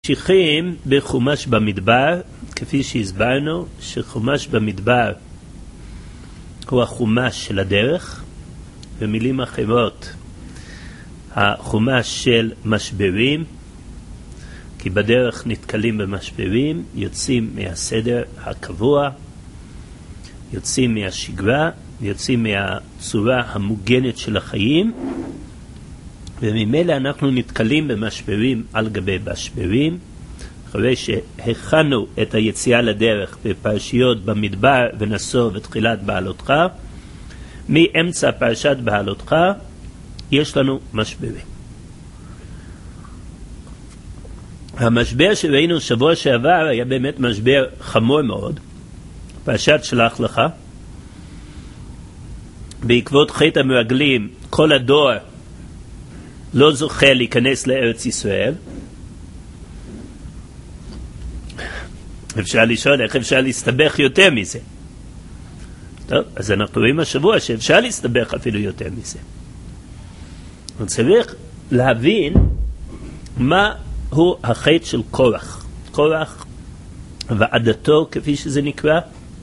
ממשיכים בחומש במדבר, כפי שהסברנו שחומש במדבר הוא החומש של הדרך, במילים אחרות החומש של משברים, כי בדרך נתקלים במשברים, יוצאים מהסדר הקבוע, יוצאים מהשגרה, יוצאים מהצורה המוגנת של החיים, וממילא אנחנו נתקלים במשברים על גבי משברים. אחרי שהכנו את היציאה לדרך בפרשיות במדבר ונשוא ותחילת בעלותך, מאמצע פרשת בעלותך יש לנו משברים. המשבר שראינו שבוע שעבר היה באמת משבר חמור מאוד, פרשת שלח לך. בעקבות חטא המרגלים כל הדור לא זוכה להיכנס לארץ ישראל. אפשר לשאול איך אפשר להסתבך יותר מזה. טוב, אז אנחנו רואים השבוע שאפשר להסתבך אפילו יותר מזה. צריך להבין מה הוא החטא של קורח. קורח ועדתו כפי שזה נקרא.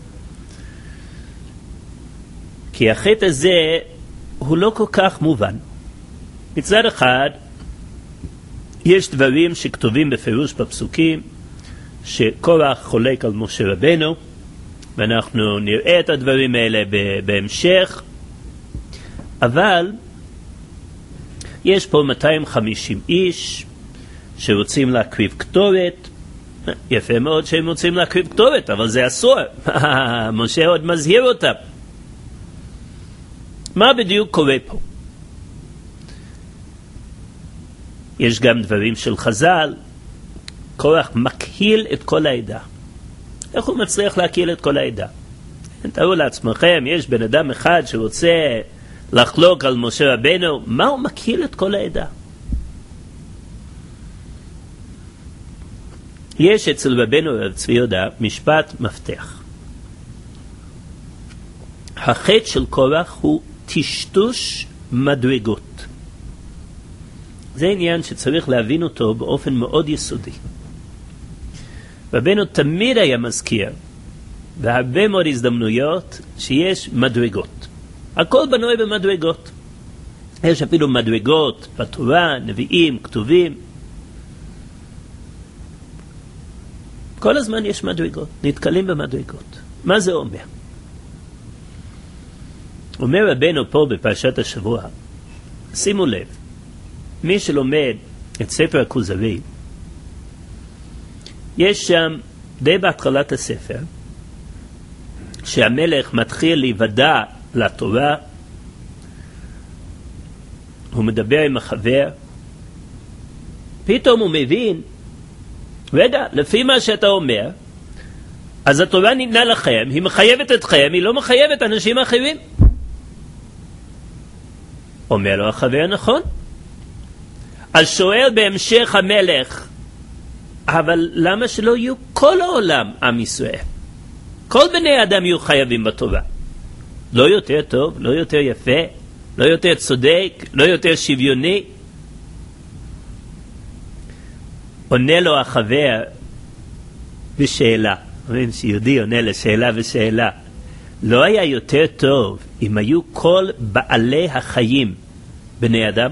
כי החטא הזה הוא לא כל כך מובן. מצד אחד יש דברים שכתובים בפירוש בפסוקים שקורח חולק על משה רבנו, ואנחנו נראה את הדברים האלה בהמשך, אבל יש פה 250 איש שרוצים להקריב קטורת. יפה מאוד שהם רוצים להקריב קטורת, אבל זה אסור. משה עוד מזהיר אותם. מה בדיוק קורה פה? יש גם דברים של חז"ל. קורח מקהיל את כל העדה. איך הוא מצליח להקהיל את כל העדה? תראו לעצמכם, יש בן אדם אחד שרוצה לחלוק על משה רבנו, מה הוא מקהיל את כל העדה? יש אצל רבנו רב צבי יהודה משפט מפתח. החטא של קורח הוא טשטוש מדרגות. זה עניין שצריך להבין אותו באופן מאוד יסודי. רבנו תמיד היה מזכיר, והרבה מאוד הזדמנויות, שיש מדרגות. הכל בנוי במדרגות. יש אפילו מדרגות בתורה, נביאים, כתובים. כל הזמן יש מדרגות, נתקלים במדרגות. מה זה אומר? אומר רבנו פה בפרשת השבוע, שימו לב, מי שלומד את ספר הכוזרי, יש שם די בהתחלת הספר שהמלך מתחיל להיוודע לתורה, הוא מדבר עם החבר, פתאום הוא מבין, רגע, לפי מה שאתה אומר, אז התורה ניתנה לכם, היא מחייבת אתכם, היא לא מחייבת אנשים אחרים. אומר לו החבר, נכון. אז שואל בהמשך המלך, אבל למה שלא יהיו כל העולם עם ישראל? כל בני האדם יהיו חייבים בתורה. לא יותר טוב, לא יותר יפה, לא יותר צודק, לא יותר שוויוני. עונה לו החבר בשאלה. אומרים שיהודי עונה לשאלה ושאלה. לא היה יותר טוב אם היו כל בעלי החיים בני אדם?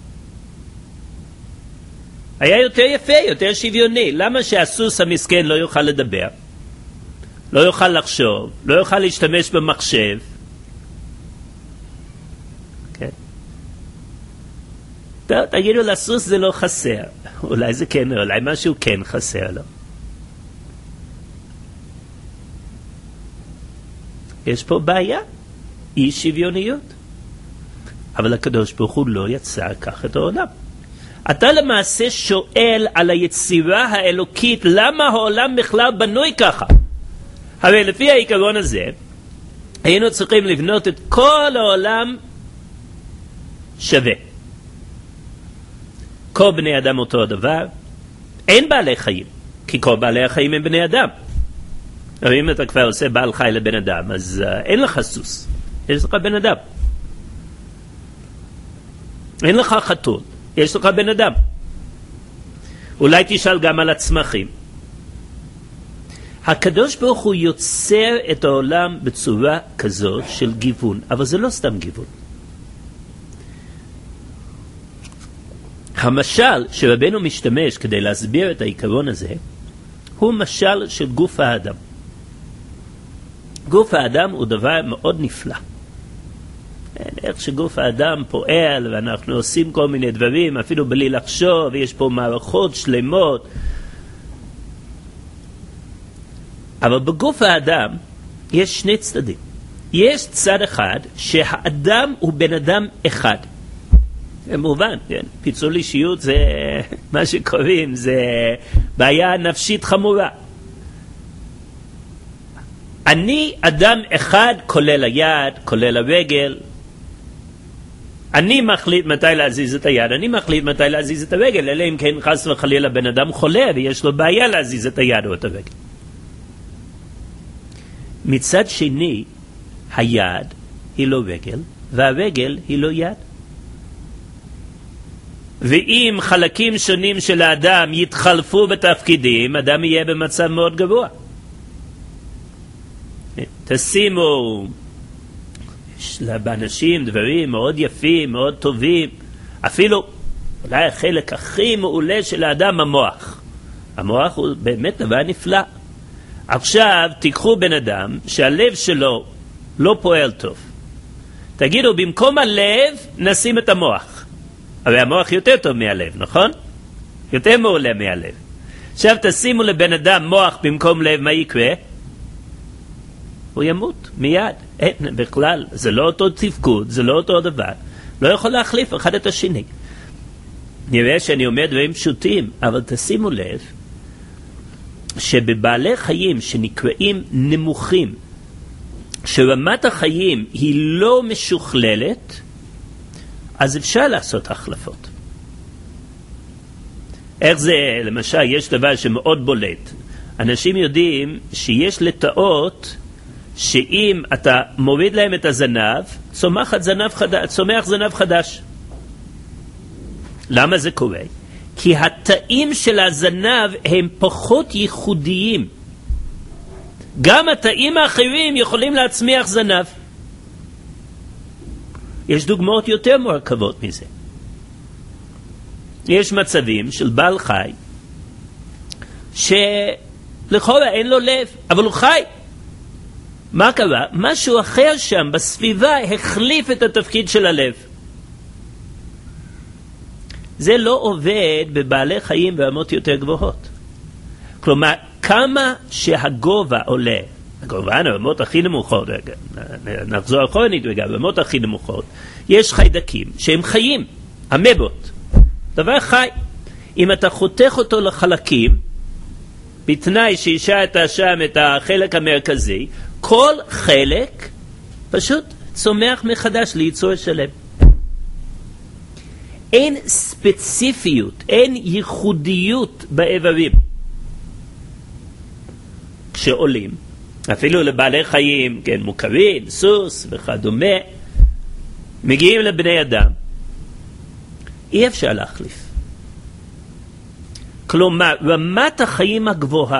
היה יותר יפה, יותר שוויוני. למה שהסוס המסכן לא יוכל לדבר? לא יוכל לחשוב, לא יוכל להשתמש במחשב? כן. טוב, תגידו, לסוס זה לא חסר. אולי זה כן, אולי משהו כן חסר לו. יש פה בעיה, אי שוויוניות. אבל הקדוש ברוך הוא לא יצר כך את העולם. אתה למעשה שואל על היצירה האלוקית, למה העולם בכלל בנוי ככה? הרי לפי העיקרון הזה, היינו צריכים לבנות את כל העולם שווה. כל בני אדם אותו הדבר, אין בעלי חיים, כי כל בעלי החיים הם בני אדם. הרי אם אתה כבר עושה בעל חי לבן אדם, אז אין לך סוס, יש לך בן אדם. אין לך חתול, יש לך בן אדם. אולי תשאל גם על הצמחים. הקדוש ברוך הוא יוצר את העולם בצורה כזאת של גיוון, אבל זה לא סתם גיוון. המשל שרבנו משתמש כדי להסביר את העיקרון הזה, הוא משל של גוף האדם. גוף האדם הוא דבר מאוד נפלא. איך שגוף האדם פועל ואנחנו עושים כל מיני דברים, אפילו בלי לחשוב, יש פה מערכות שלמות. אבל בגוף האדם יש שני צדדים. יש צד אחד שהאדם הוא בן אדם אחד. זה מובן, כן? פיצול אישיות זה מה שקוראים, זה בעיה נפשית חמורה. אני אדם אחד, כולל היד, כולל הרגל. אני מחליט מתי להזיז את היד, אני מחליט מתי להזיז את הרגל, אלא אם כן חס וחלילה בן אדם חולה ויש לו בעיה להזיז את היד או את הרגל. מצד שני, היד היא לא רגל, והרגל היא לא יד. ואם חלקים שונים של האדם יתחלפו בתפקידים, אדם יהיה במצב מאוד גבוה. תשימו, יש באנשים דברים מאוד יפים, מאוד טובים, אפילו אולי החלק הכי מעולה של האדם, המוח. המוח הוא באמת דבר נפלא. עכשיו תיקחו בן אדם שהלב שלו לא פועל טוב. תגידו, במקום הלב נשים את המוח. הרי המוח יותר טוב מהלב, נכון? יותר מעולה מהלב. עכשיו תשימו לבן אדם מוח במקום לב, מה יקרה? הוא ימות מיד. אין, בכלל, זה לא אותו תפקוד, זה לא אותו דבר. לא יכול להחליף אחד את השני. נראה שאני אומר דברים פשוטים, אבל תשימו לב שבבעלי חיים שנקראים נמוכים, שרמת החיים היא לא משוכללת, אז אפשר לעשות החלפות. איך זה? למשל, יש דבר שמאוד בולט. אנשים יודעים שיש לטאות שאם אתה מוריד להם את הזנב, צומח זנב חדש. למה זה קורה? כי התאים של הזנב הם פחות ייחודיים. גם התאים האחרים יכולים להצמיח זנב. יש דוגמאות יותר מורכבות מזה. יש מצבים של בעל חי שלכאורה אין לו לב, אבל הוא חי. מה קרה? משהו אחר שם בסביבה החליף את התפקיד של הלב. זה לא עובד בבעלי חיים ברמות יותר גבוהות. כלומר, כמה שהגובה עולה, כמובן, ברמות הכי נמוכות, נחזור אחורנית רגע, ברמות הכי נמוכות, יש חיידקים שהם חיים, אמבות, דבר חי. אם אתה חותך אותו לחלקים, בתנאי שהשארת שם את החלק המרכזי, כל חלק פשוט צומח מחדש ליצור שלם. אין ספציפיות, אין ייחודיות באיברים. כשעולים, אפילו לבעלי חיים, כן, מוכרים, סוס וכדומה, מגיעים לבני אדם, אי אפשר להחליף. כלומר, רמת החיים הגבוהה,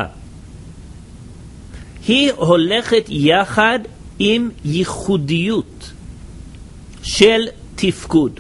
היא הולכת יחד עם ייחודיות של תפקוד.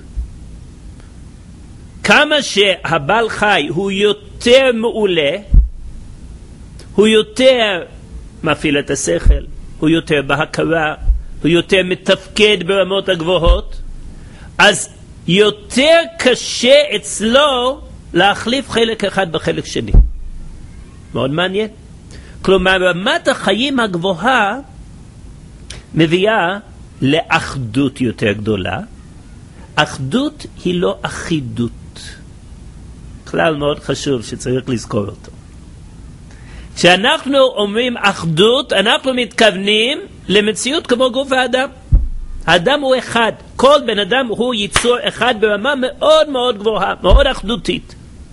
כמה שהבעל חי הוא יותר מעולה, הוא יותר מפעיל את השכל, הוא יותר בהכרה, הוא יותר מתפקד ברמות הגבוהות, אז יותר קשה אצלו להחליף חלק אחד בחלק שני. מאוד מעניין. כלומר, רמת החיים הגבוהה מביאה לאחדות יותר גדולה. אחדות היא לא אחידות. כלל מאוד חשוב שצריך לזכור אותו. כשאנחנו אומרים אחדות, אנחנו מתכוונים למציאות כמו גוף האדם. האדם הוא אחד. כל בן אדם הוא יצור אחד ברמה מאוד מאוד גבוהה, מאוד אחדותית.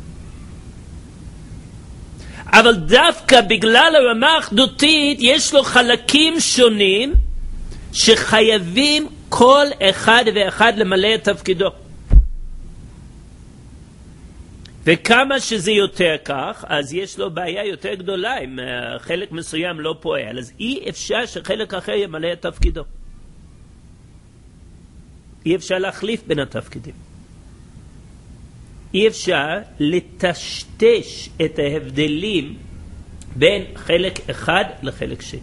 אבל דווקא בגלל הרמה האחדותית יש לו חלקים שונים שחייבים כל אחד ואחד למלא את תפקידו. וכמה שזה יותר כך, אז יש לו בעיה יותר גדולה אם חלק מסוים לא פועל, אז אי אפשר שחלק אחר ימלא את תפקידו. אי אפשר להחליף בין התפקידים. אי אפשר לטשטש את ההבדלים בין חלק אחד לחלק שני.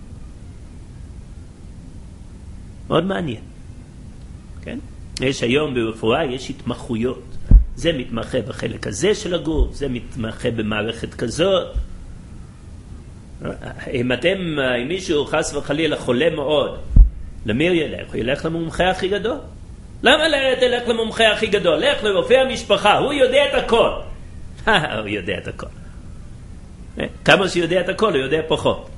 מאוד מעניין. כן? יש היום ברפואה, יש התמחויות. זה מתמחה בחלק הזה של הגוף, זה מתמחה במערכת כזאת. אם מישהו חס וחלילה חולה מאוד, למי ילך? הוא ילך למומחה הכי גדול. למה תלך למומחה הכי גדול? לך לרופא המשפחה, הוא יודע את הכל. הוא יודע את הכל. כמה שהוא יודע את הכל, הוא יודע פחות.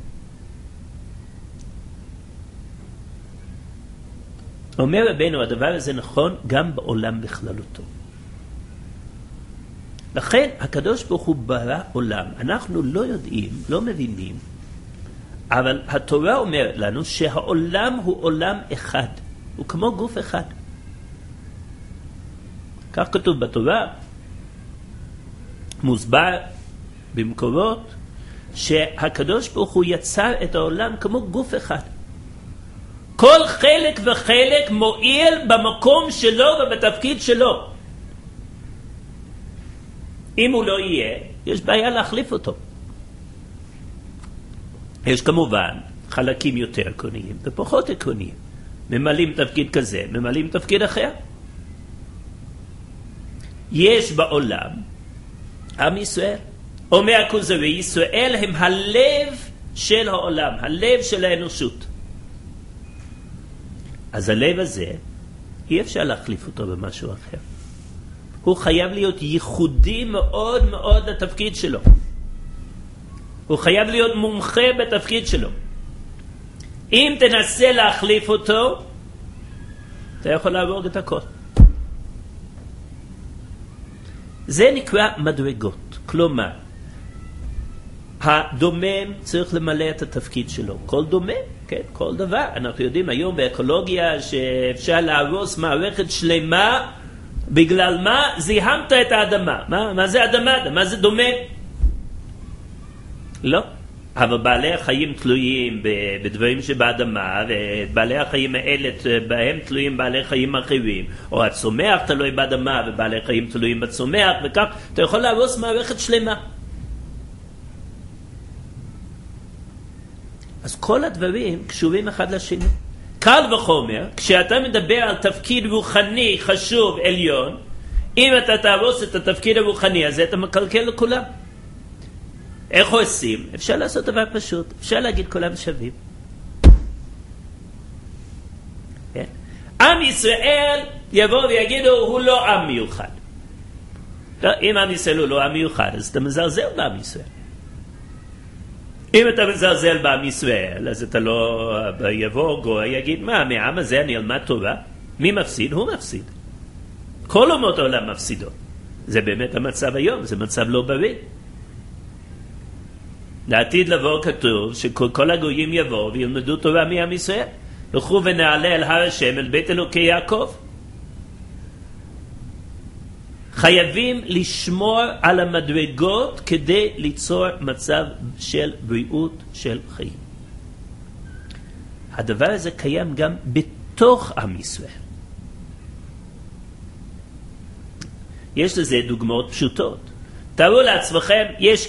אומר רבנו, הדבר הזה נכון גם בעולם בכללותו. לכן הקדוש ברוך הוא ברא עולם. אנחנו לא יודעים, לא מבינים, אבל התורה אומרת לנו שהעולם הוא עולם אחד. הוא כמו גוף אחד. כך כתוב בתורה, מוסבר במקורות, שהקדוש ברוך הוא יצר את העולם כמו גוף אחד. כל חלק וחלק מועיל במקום שלו ובתפקיד שלו. אם הוא לא יהיה, יש בעיה להחליף אותו. יש כמובן חלקים יותר עקרוניים ופחות עקרוניים. ממלאים תפקיד כזה, ממלאים תפקיד אחר. יש בעולם עם ישראל. אומר הכוזרי, ישראל הם הלב של העולם, הלב של האנושות. אז הלב הזה, אי אפשר להחליף אותו במשהו אחר. הוא חייב להיות ייחודי מאוד מאוד לתפקיד שלו. הוא חייב להיות מומחה בתפקיד שלו. אם תנסה להחליף אותו, אתה יכול להרוג את הכל. זה נקרא מדרגות. כלומר, הדומם צריך למלא את התפקיד שלו. כל דומם, כן, כל דבר. אנחנו יודעים היום באקולוגיה שאפשר להרוס מערכת שלמה, בגלל מה? זיהמת את האדמה. מה זה אדמה? מה זה דומם? לא. אבל בעלי החיים תלויים בדברים שבאדמה, ובעלי החיים האלה בהם תלויים בעלי חיים אחרים, או הצומח תלוי באדמה ובעלי חיים תלויים בצומח, וכך אתה יכול להרוס מערכת שלמה. אז כל הדברים קשורים אחד לשני. קל וחומר, כשאתה מדבר על תפקיד רוחני חשוב עליון, אם אתה תהרוס את התפקיד הרוחני הזה, אתה מקלקל לכולם. איך עושים? אפשר לעשות דבר פשוט. אפשר להגיד כולם שווים. כן? עם ישראל יבוא ויגידו, הוא לא עם מיוחד. לא, אם עם ישראל הוא לא עם מיוחד, אז אתה מזלזל בעם ישראל. אם אתה מזלזל בעם ישראל, אז אתה לא יבוא גוי, יגיד, מהעם הזה אני אלמד תורה? מי מפסיד? הוא מפסיד. כל אומות העולם מפסידות. זה באמת המצב היום, זה מצב לא בריא. לעתיד לבוא כתוב שכל הגויים יבואו וילמדו תורה מעם ישראל. לכו ונעלה אל הר השם, אל בית אלוקי יעקב. חייבים לשמור על המדרגות כדי ליצור מצב של בריאות של חיים. הדבר הזה קיים גם בתוך עם ישראל. יש לזה דוגמאות פשוטות. תראו לעצמכם, יש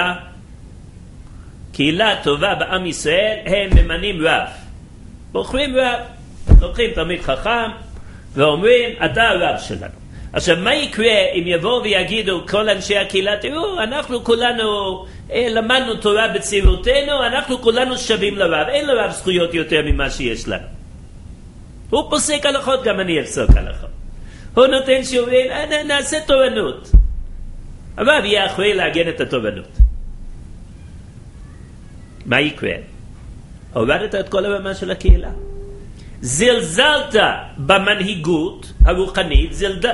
קהילה טובה בעם ישראל, הם ממנים רב. בוחרים רב, לוקחים תלמיד חכם ואומרים, אתה הרב שלנו. עכשיו, מה יקרה אם יבואו ויגידו כל אנשי הקהילה, תראו, אנחנו כולנו למדנו תורה בצעירותנו, אנחנו כולנו שווים לרב, אין לרב זכויות יותר ממה שיש לנו. הוא פוסק הלכות, גם אני אפסוק הלכות. הוא נותן שיעורים, נעשה תורנות. הרב יהיה אחראי להגן את התורנות. מה יקרה? הורדת את כל הרמה של הקהילה. זלזלת במנהיגות הרוחנית,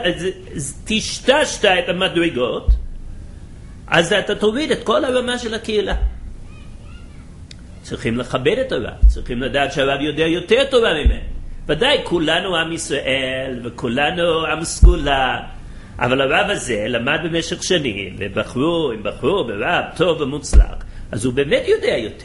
תשתשת את המדרגות, אז אתה תוריד את כל הרמה של הקהילה. צריכים לכבד את הרב, צריכים לדעת שהרב יודע יותר תורה ממנו. ודאי כולנו עם ישראל וכולנו עם סגולה, אבל הרב הזה למד במשך שנים, הם בחרו ברב טוב ומוצלח, אז הוא באמת יודע יותר.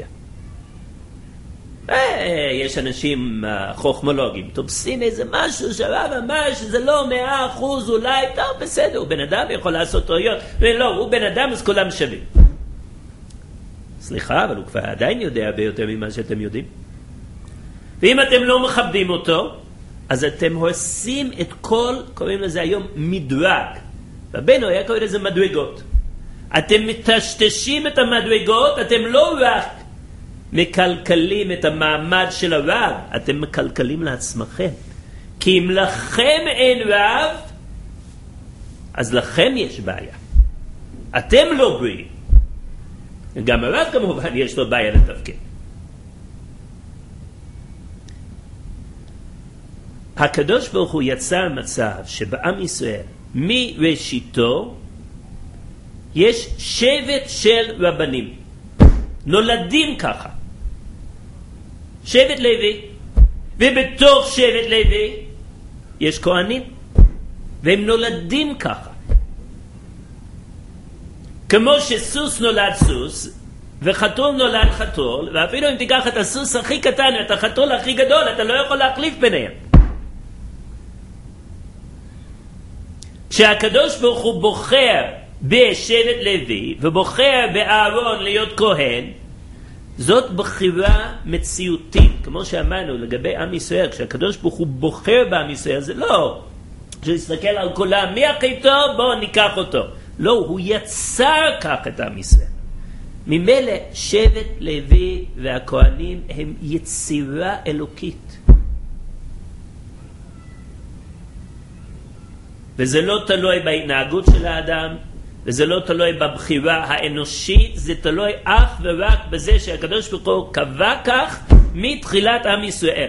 יש אנשים חוכמולוגים, תופסים איזה משהו שהרב אמר שזה לא 100% אולי, טוב בסדר, הוא בן אדם יכול לעשות טעויות, ולא, הוא בן אדם אז כולם שווים. סליחה, אבל הוא כבר עדיין יודע הרבה יותר ממה שאתם יודעים. ואם אתם לא מכבדים אותו, אז אתם הורסים את כל, קוראים לזה היום מדרג. רבנו היה קורא לזה מדרגות. אתם מטשטשים את המדרגות, אתם לא רק מקלקלים את המעמד של הרב, אתם מקלקלים לעצמכם. כי אם לכם אין רב, אז לכם יש בעיה. אתם לא בריאים. גם הרב כמובן יש לו בעיה לתפקד. הקדוש ברוך הוא יצר מצב שבעם ישראל מראשיתו יש שבט של רבנים, נולדים ככה, שבט לוי, ובתוך שבט לוי יש כהנים, והם נולדים ככה. כמו שסוס נולד סוס וחתול נולד חתול, ואפילו אם תיקח את הסוס הכי קטן ואת החתול הכי גדול, אתה לא יכול להחליף ביניהם. כשהקדוש ברוך הוא בוחר בשבט לוי ובוחר באהרון להיות כהן, זאת בחירה מציאותית. כמו שאמרנו לגבי עם ישראל, כשהקדוש ברוך הוא בוחר בעם ישראל, זה לא שיסתכל על כולם, מי הכי טוב, בואו ניקח אותו. לא, הוא יצר כך את עם ישראל. ממילא שבט לוי והכהנים הם יצירה אלוקית. וזה לא תלוי בהתנהגות של האדם, וזה לא תלוי בבחירה האנושית, זה תלוי אך ורק בזה שהקדוש ברוך הוא קבע כך מתחילת עם ישראל.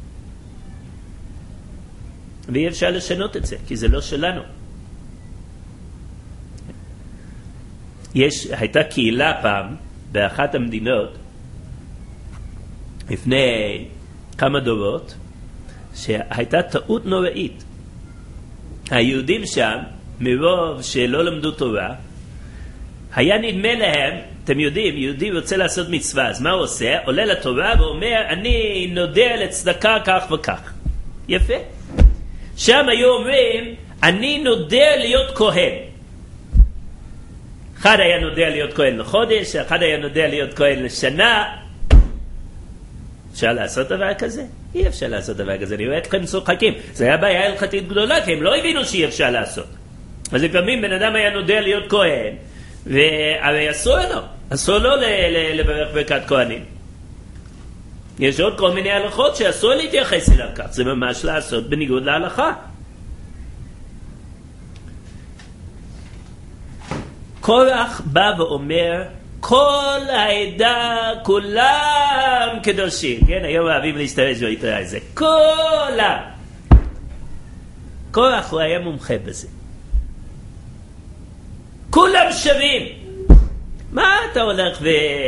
ואי אפשר לשנות את זה, כי זה לא שלנו. הייתה קהילה פעם באחת המדינות לפני כמה דורות שהייתה טעות נוראית. היהודים שם, מרוב שלא למדו תורה, היה נדמה להם, אתם יודעים, יהודי רוצה לעשות מצווה, אז מה הוא עושה? עולה לתורה ואומר, אני נודע לצדקה כך וכך. יפה. שם היו אומרים, אני נודע להיות כהן. אחד היה נודע להיות כהן לחודש, אחד היה נודע להיות כהן לשנה. אפשר לעשות דבר כזה? אי אפשר לעשות דבר כזה, אני רואה אתכם צוחקים. זה היה בעיה הלכתית גדולה, כי הם לא הבינו שאי אפשר לעשות. אז לפעמים בן אדם היה נודע להיות כהן, והרי אסור לו לברך ברכת כהנים. יש עוד כל מיני הלכות שאסור להתייחס אליו כך, זה ממש לעשות בניגוד להלכה. קורח בא ואומר, כל העדה, כולם קדושים. כן, היום אוהבים להשתמש ביתרה הזה. כולם. קורח הוא היה מומחה בזה. כולם שווים. מה אתה הולך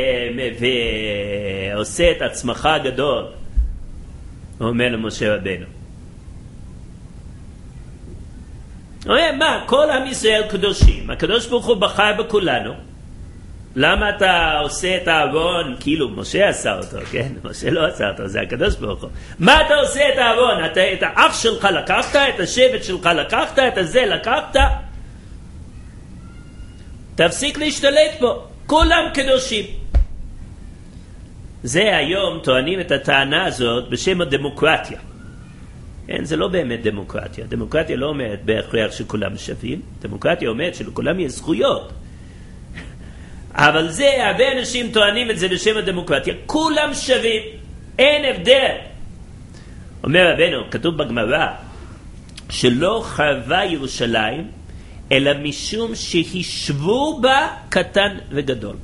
ועושה את עצמך גדול? הוא אומר למשה רבנו. הוא אומר, מה? כל עם ישראל קדושים. הקדוש ברוך הוא בחר בכולנו. למה אתה עושה את הארון? כאילו משה עשה אותו, כן? משה לא עשה אותו, זה הקדוש ברוך הוא. מה אתה עושה את הארון? את האח שלך לקחת, את השבט שלך לקחת, את הזה לקחת. תפסיק להשתלט פה. כולם קדושים. זה היום טוענים את הטענה הזאת בשם הדמוקרטיה. כן, זה לא באמת דמוקרטיה. דמוקרטיה לא אומרת בהכרח שכולם שווים. דמוקרטיה אומרת שלכולם יש זכויות. אבל זה, הרבה אנשים טוענים את זה בשם הדמוקרטיה. כולם שווים. אין הבדל. אומר רבנו, כתוב בגמרא, שלא חרבה ירושלים, אלא משום שהשבו בה קטן וגדול.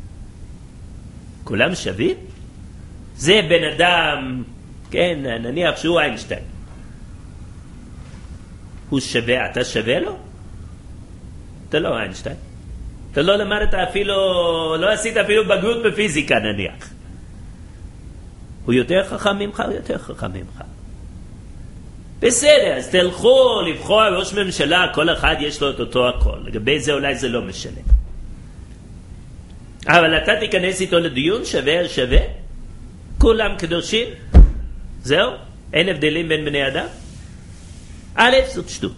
כולם שווים? זה בן אדם, כן, נניח שהוא איינשטיין. הוא שווה, אתה שווה לו? אתה לא איינשטיין. אתה לא למדת אפילו, לא עשית אפילו בגרות בפיזיקה נניח. הוא יותר חכם ממך, הוא יותר חכם ממך. בסדר, אז תלכו לבחור ראש ממשלה, כל אחד יש לו את אותו הכל. לגבי זה אולי זה לא משנה. אבל אתה תיכנס איתו לדיון שווה על שווה, כולם קדושים, זהו, אין הבדלים בין בני אדם. א', זאת שטות.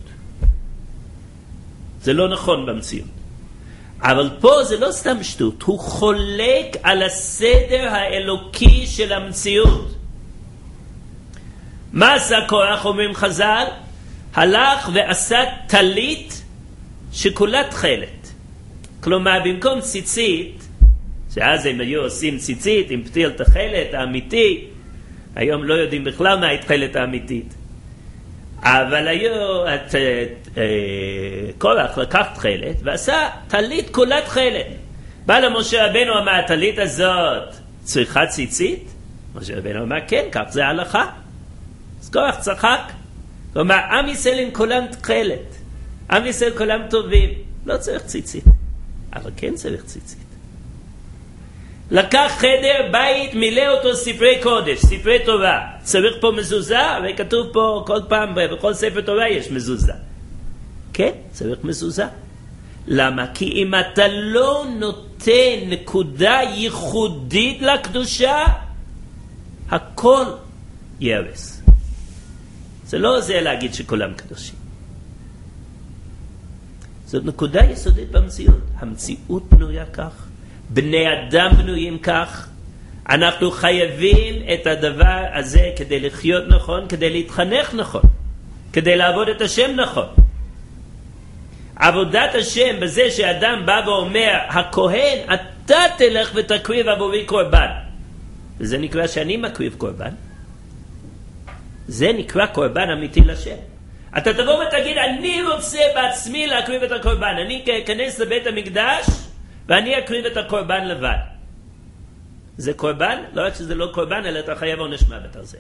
זה לא נכון במציאות. אבל פה זה לא סתם שטות, הוא חולק על הסדר האלוקי של המציאות. מה עשה קורח, אומרים חז"ל? הלך ועשה טלית שכולה תכלת. כלומר, במקום ציצית, שאז הם היו עושים ציצית עם פתיל תכלת האמיתי, היום לא יודעים בכלל מה התכלת האמיתית. אבל היו קורח לקח תכלת ועשה טלית כולה תכלת. בא למשה רבנו, אמר, הטלית הזאת צריכה ציצית? משה רבנו אמר, כן, כך זה ההלכה. אז קורח צחק, כלומר, עם ישראל עם כולם תכלת, עם ישראל כולם טובים, לא צריך ציצית, אבל כן צריך ציצית. לקח חדר, בית, מילא אותו ספרי קודש, ספרי תורה. צריך פה מזוזה, הרי כתוב פה כל פעם, בכל ספר תורה יש מזוזה. כן, צריך מזוזה. למה? כי אם אתה לא נותן נקודה ייחודית לקדושה, הכל ירס. זה לא זה להגיד שכולם קדושים. זאת נקודה יסודית במציאות. המציאות בנויה כך. בני אדם בנויים כך. אנחנו חייבים את הדבר הזה כדי לחיות נכון, כדי להתחנך נכון, כדי לעבוד את השם נכון. עבודת השם בזה שאדם בא ואומר, הכהן, אתה תלך ותקריב עבורי קורבן. וזה נקרא שאני מקריב קורבן. זה נקרא קורבן אמיתי לשם. אתה תבוא ותגיד, אני רוצה בעצמי להקריב את הקורבן. אני אכנס לבית המקדש ואני אקריב את הקורבן לבד. זה קורבן? לא רק שזה לא קורבן, אלא אתה חייב עונש מוות על זה.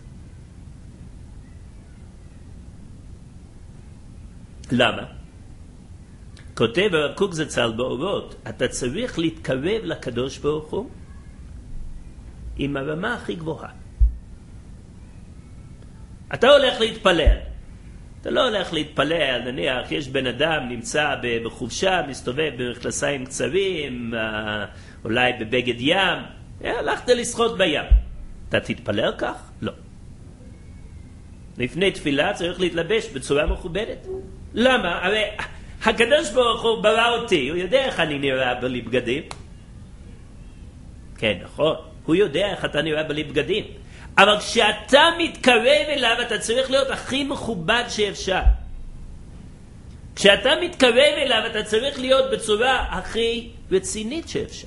למה? כותב הרב קוק זצ"ל באורות, אתה צריך להתקרב לקדוש ברוך הוא עם הרמה הכי גבוהה. אתה הולך להתפלל. אתה לא הולך להתפלל, נניח, יש בן אדם נמצא בחופשה, מסתובב במכנסיים קצרים, אולי בבגד ים, הלכת לשחות בים. אתה תתפלל כך? לא. לפני תפילה צריך להתלבש בצורה מכובדת. למה? הרי הקדוש ברוך הוא ברא אותי, הוא יודע איך אני נראה בלי בגדים. כן, נכון, הוא יודע איך אתה נראה בלי בגדים. אבל כשאתה מתקרב אליו, אתה צריך להיות הכי מכובד שאפשר. כשאתה מתקרב אליו, אתה צריך להיות בצורה הכי רצינית שאפשר.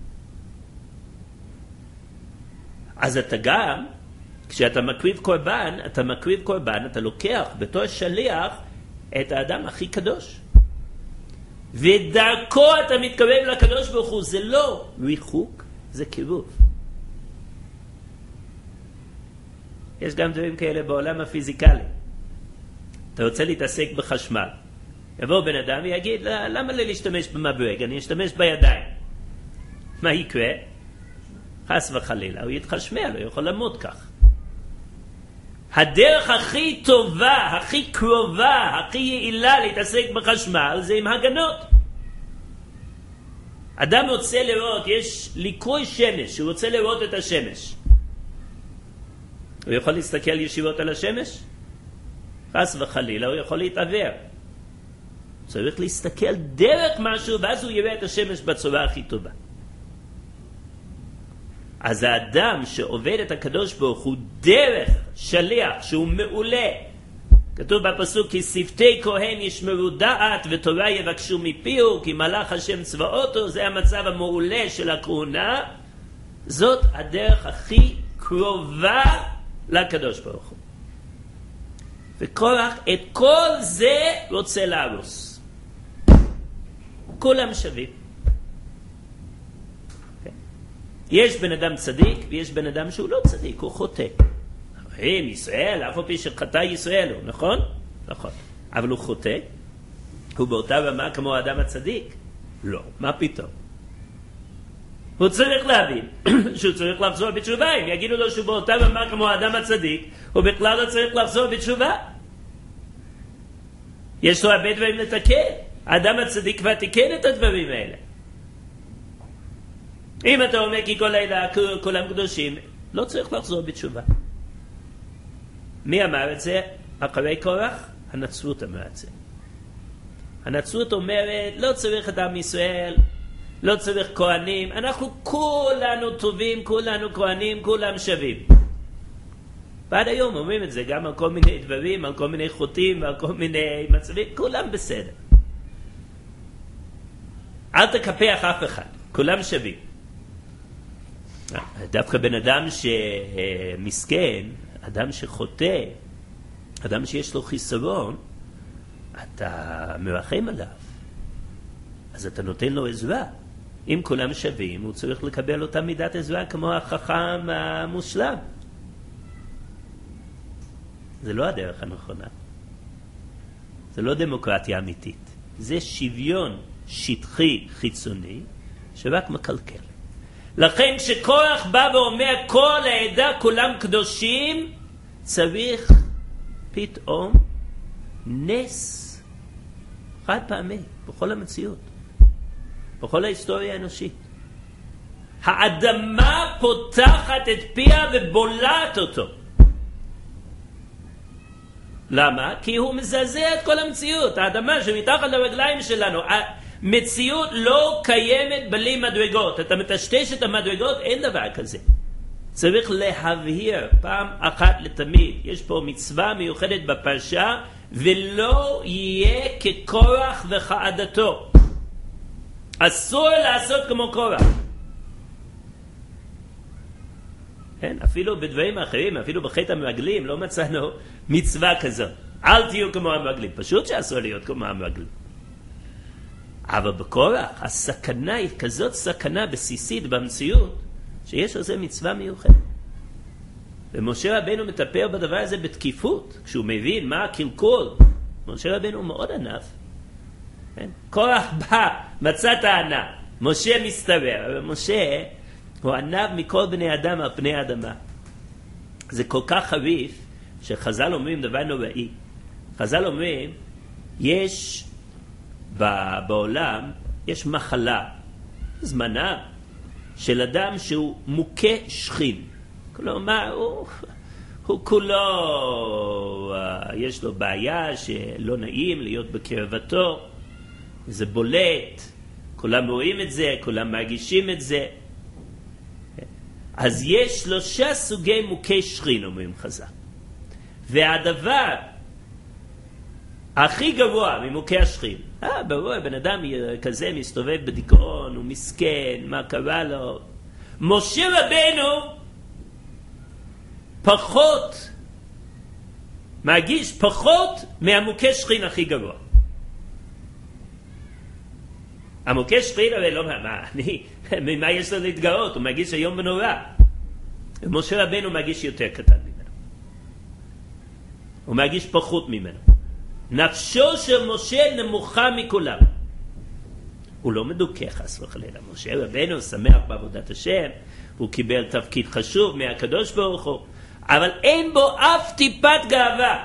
אז אתה גם, כשאתה מקריב קורבן, אתה לוקח בתור שליח את האדם הכי קדוש. ודרכו אתה מתקרב לקדוש ברוך הוא. זה לא ריחוק, זה קירוב. יש גם דברים כאלה בעולם הפיזיקלי. אתה רוצה להתעסק בחשמל. יבוא בן אדם ויגיד, למה לי להשתמש במברג? אני אשתמש בידיים. מה יקרה? חס וחלילה, הוא יתחשמל, הוא יכול למות כך. הדרך הכי טובה, הכי קרובה, הכי יעילה להתעסק בחשמל זה עם הגנות. אדם רוצה לראות, יש ליקוי שמש, הוא רוצה לראות את השמש. הוא יכול להסתכל ישירות על השמש? חס וחלילה, הוא יכול להתעבר. צריך להסתכל דרך משהו, ואז הוא יראה את השמש בצורה הכי טובה. אז האדם שעובד את הקדוש ברוך הוא דרך שליח שהוא מעולה, כתוב בפסוק, כי שפתי כהן ישמרו דעת ותורה יבקשו מפיהו, כי מלאך השם צבאותו, זה המצב המעולה של הכהונה. זאת הדרך הכי קרובה לקדוש ברוך הוא. וקורח את כל זה רוצה להרוס. כולם שווים. יש בן אדם צדיק ויש בן אדם שהוא לא צדיק, הוא חוטא. אומרים ישראל, אף על פי שחטא ישראל הוא, נכון? נכון. אבל הוא חוטא? הוא באותה רמה כמו האדם הצדיק? לא, מה פתאום? הוא צריך להבין שהוא צריך לחזור בתשובה. אם יגידו לו שהוא באותה רמה כמו האדם הצדיק, הוא בכלל לא צריך לחזור בתשובה. יש לו הרבה דברים לתקן. האדם הצדיק כבר תיקן את הדברים האלה. אם אתה אומר כי כל לילה כולם קדושים, לא צריך לחזור בתשובה. מי אמר את זה? אחרי קורח, הנצרות אמר את זה. הנצרות אומרת, לא צריך את עם ישראל, לא צריך כהנים, אנחנו כולנו טובים, כולנו כהנים, כולם שווים. ועד היום אומרים את זה גם על כל מיני דברים, על כל מיני חוטים, על כל מיני מצבים, כולם בסדר. אל תקפח אף אחד, כולם שווים. דווקא בן אדם שמסכן, אדם שחוטא, אדם שיש לו חיסרון, אתה מרחם עליו, אז אתה נותן לו עזרה. אם כולם שווים, הוא צריך לקבל אותה מידת עזרה כמו החכם המושלם. זה לא הדרך הנכונה. זה לא דמוקרטיה אמיתית. זה שוויון שטחי חיצוני שרק מקלקל. לכן כשקורח בא ואומר כל העדה כולם קדושים, צריך פתאום נס חד פעמי בכל המציאות, בכל ההיסטוריה האנושית. האדמה פותחת את פיה ובולעת אותו. למה? כי הוא מזעזע את כל המציאות. האדמה שמתחת לרגליים שלנו, המציאות לא קיימת בלי מדרגות. אתה מטשטש את המדרגות, אין דבר כזה. צריך להבהיר פעם אחת לתמיד. יש פה מצווה מיוחדת בפרשה, ולא יהיה כקורח וכעדתו. אסור לעשות כמו קורח. כן, אפילו בדברים אחרים, אפילו בחטא המרגלים, לא מצאנו מצווה כזאת. אל תהיו כמו המרגלים. פשוט שאסור להיות כמו המרגלים. אבל בקורח, הסכנה היא כזאת סכנה בסיסית במציאות, שיש על זה מצווה מיוחדת. ומשה רבנו מטפל בדבר הזה בתקיפות, כשהוא מבין מה הקלקול. משה רבנו מאוד ענף. כן? קורח בא, מצא את הענף. משה מסתבר, אבל משה הוא ענב מכל בני אדם על פני האדמה. זה כל כך חריף, שחז"ל אומרים דבר נוראי. חז"ל אומרים, יש בעולם, יש מחלה, זמנה, של אדם שהוא מוכה שכין. כלומר, הוא כולו, יש לו בעיה שלא נעים להיות בקרבתו, זה בולט, כולם רואים את זה, כולם מרגישים את זה. אז יש 3 סוגי מוכי שכין, אומרים חז"ל. והדבר הכי גבוה ממוכי השכין, ברור, בן אדם כזה מסתובב בדיכאון, הוא מסכן, מה קרה לו? משה רבנו פחות, מרגיש פחות מהמוכי שכין הכי גבוה. המוכי שכין הרי לא, ממה יש לו להתגאות? הוא מרגיש היום ונורא. משה רבנו מרגיש יותר קטן ממנו. הוא מרגיש פחות ממנו. נפשו של משה נמוכה מכולם. הוא לא מדוכא חס וחלילה. משה רבנו שמח בעבודת השם, הוא קיבל תפקיד חשוב מהקדוש ברוך הוא, אבל אין בו אף טיפת גאווה.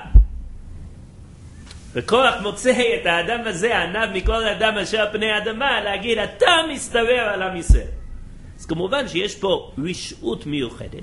וקורח מוצא את האדם הזה, הענב מכל האדם אשר פני האדמה, להגיד, אתה מסתבר על עם ישראל. אז כמובן שיש פה רשעות מיוחדת.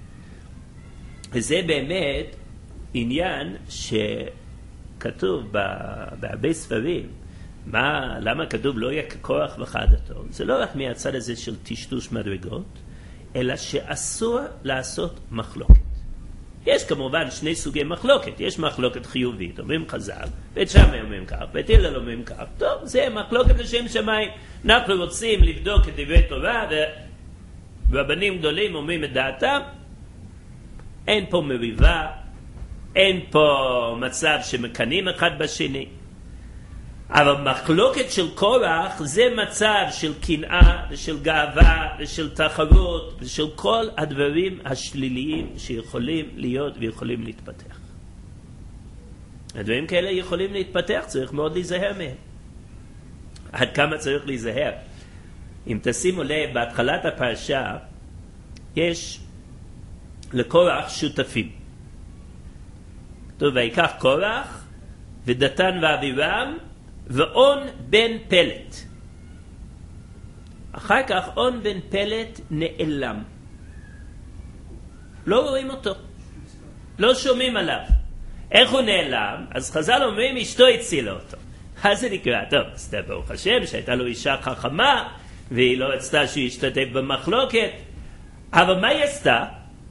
וזה באמת עניין שכתוב בהרבה ספרים. למה כתוב לא יהיה כקורח וכעדתו? זה לא רק מהצד הזה של טשטוש מדרגות, אלא שאסור לעשות מחלוקת. יש כמובן 2 סוגי מחלוקת. יש מחלוקת חיובית, אומרים חז"ל, ואת שם אומרים כך, ואת הלל אומרים כך. טוב, זה מחלוקת לשם שמיים. אנחנו רוצים לבדוק את דברי תורה, ורבנים גדולים אומרים את דעתם. אין פה מריבה, אין פה מצב שמקנים אחד בשני. אבל מחלוקת של קורח זה מצב של קנאה ושל גאווה ושל תחרות ושל כל הדברים השליליים שיכולים להיות ויכולים להתפתח. הדברים כאלה יכולים להתפתח, צריך מאוד להיזהר מהם. עד כמה צריך להיזהר? אם תשימו לב, בהתחלת הפרשה יש לקורח שותפים. טוב, ויקח קורח ודתן ואבירם ואון בן פלט. אחר כך און בן פלט נעלם. לא רואים אותו. לא שומעים עליו. איך הוא נעלם? אז חז"ל אומרים אשתו הצילה אותו. אז זה נקרא, טוב, אז ברוך השם שהייתה לו אישה חכמה והיא לא רצתה שהוא ישתתף במחלוקת. אבל מה היא עשתה?